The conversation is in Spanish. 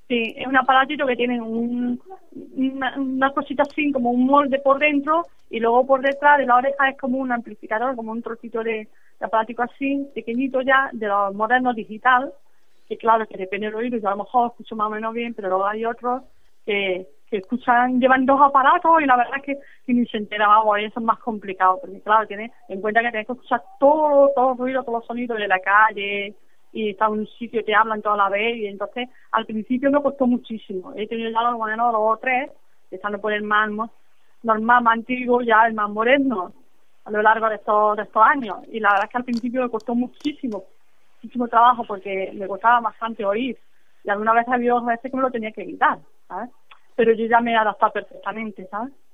Sí, es un aparatito que tiene una cosita así, como un molde por dentro, y luego por detrás de la oreja es como un amplificador, como un trocito de aparatico así, pequeñito ya, de los modernos digital, que claro, que depende del oído, yo a lo mejor escucho más o menos bien, pero luego hay otros que escuchan, llevan dos aparatos y la verdad es que ni se entera, vamos, y eso es más complicado, porque claro, tienes en cuenta que tienes que escuchar todo el ruido, todos los sonidos de la calle, y está en un sitio que hablan toda la vez, y entonces al principio me costó muchísimo. He tenido ya los menos 2 o 3, estando por el más normal, más antiguo, ya el más moderno, a lo largo de estos años, y la verdad es que al principio me costó muchísimo trabajo, porque me costaba bastante oír, y alguna vez había veces que me lo tenía que quitar, ¿sabes? Pero yo ya me he adaptado perfectamente, ¿sabes?